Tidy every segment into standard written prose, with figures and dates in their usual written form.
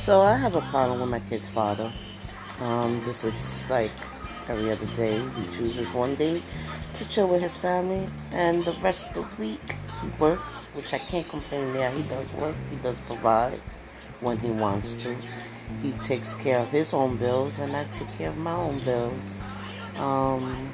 So I have a problem with my kid's father. This is like every other day. He chooses one day to chill with his family, and the rest of the week he works, which I can't complain there. He does work, he does provide when he wants to. He takes care of his own bills, and I take care of my own bills. Um,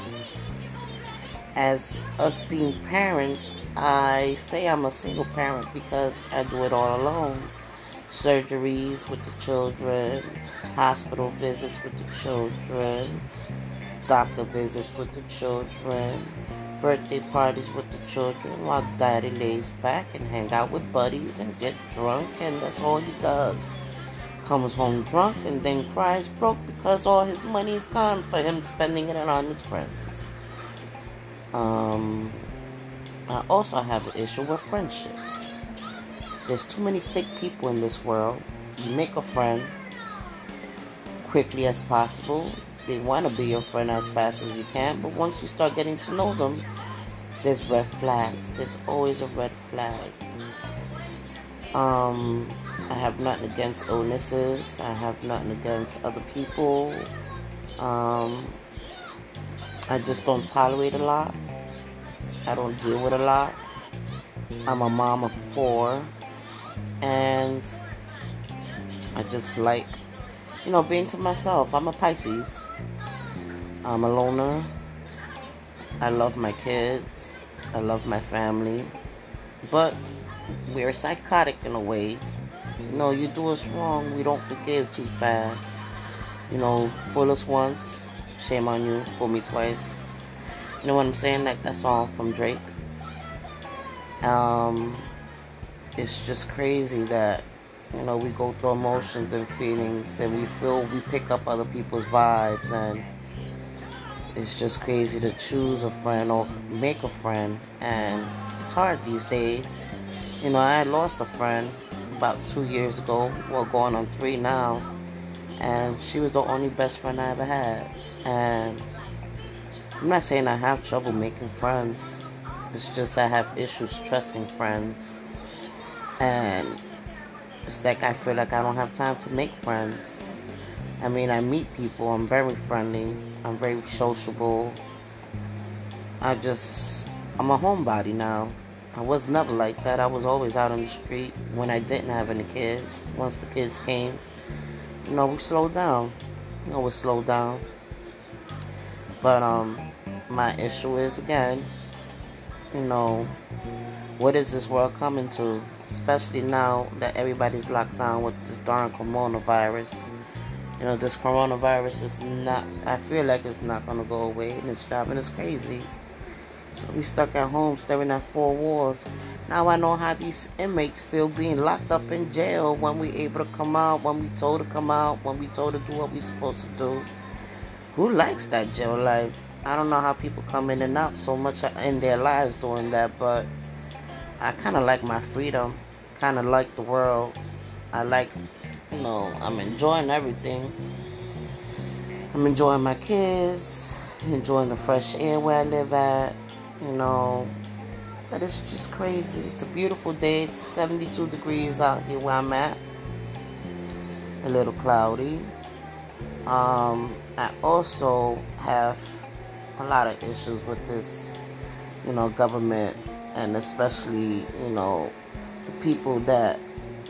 as us being parents, I say I'm a single parent because I do it all alone. Surgeries with the children, hospital visits with the children, doctor visits with the children, birthday parties with the children, while daddy lays back and hang out with buddies and get drunk, and that's all he does. Comes home drunk and then cries broke because all his money is gone for him spending it on his friends. I also have an issue with friendships. There's too many fake people in this world. You make a friend quickly as possible. They want to be your friend as fast as you can, but once you start getting to know them, there's red flags. There's always a red flag. I have nothing against illnesses. I have nothing against other people. I just don't tolerate a lot. I don't deal with a lot. I'm a mom of 4. And I just like, being to myself. I'm a Pisces. I'm a loner. I love my kids. I love my family. But we're psychotic in a way. You do us wrong, we don't forgive too fast. Fool us once, shame on you. Fool me twice. You know what I'm saying? Like that song from Drake. It's just crazy that, we go through emotions and feelings and we pick up other people's vibes, and it's just crazy to choose a friend or make a friend, and it's hard these days. I lost a friend about 2 years ago, well, going on 3 now, and she was the only best friend I ever had. And I'm not saying I have trouble making friends, it's just I have issues trusting friends. And it's like I feel like I don't have time to make friends. I meet people, I'm very friendly, I'm very sociable. I'm a homebody now. I was never like that. I was always out on the street when I didn't have any kids. Once the kids came, we slowed down. We slowed down. But my issue is, again, what is this world coming to? Especially now that everybody's locked down with this darn coronavirus. This coronavirus is not, I feel like it's not going to go away, and it's driving us crazy. So we stuck at home staring at 4 walls. Now I know how these inmates feel being locked up in jail, when we able to come out, when we told to come out, when we told to do what we supposed to do. Who likes that jail life? I don't know how people come in and out so much in their lives doing that, but I kind of like my freedom, kind of like the world. I like, I'm enjoying everything. I'm enjoying my kids, enjoying the fresh air where I live at, but it's just crazy. It's a beautiful day. It's 72 degrees out here where I'm at. A little cloudy. I also have a lot of issues with this, government, and especially, the people that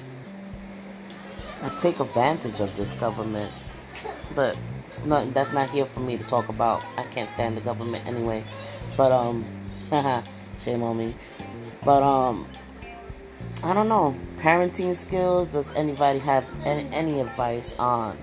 take advantage of this government. But that's not here for me to talk about. I can't stand the government anyway. But shame on me. But I don't know. Parenting skills. Does anybody have any advice on,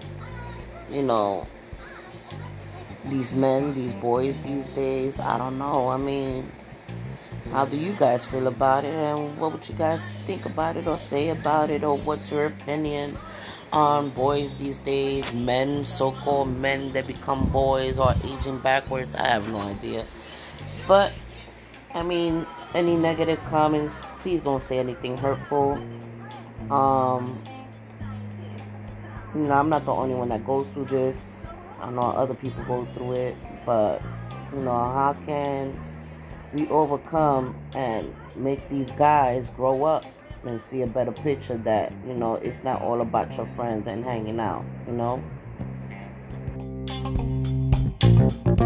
these men, these boys these days? I don't know. How do you guys feel about it, and what would you guys think about it or say about it, or what's your opinion on boys these days, men, so-called men that become boys, or aging backwards? I have no idea. But any negative comments, please don't say anything hurtful. I'm not the only one that goes through this. I know other people go through it, but how can we overcome and make these guys grow up and see a better picture that, it's not all about your friends and hanging out,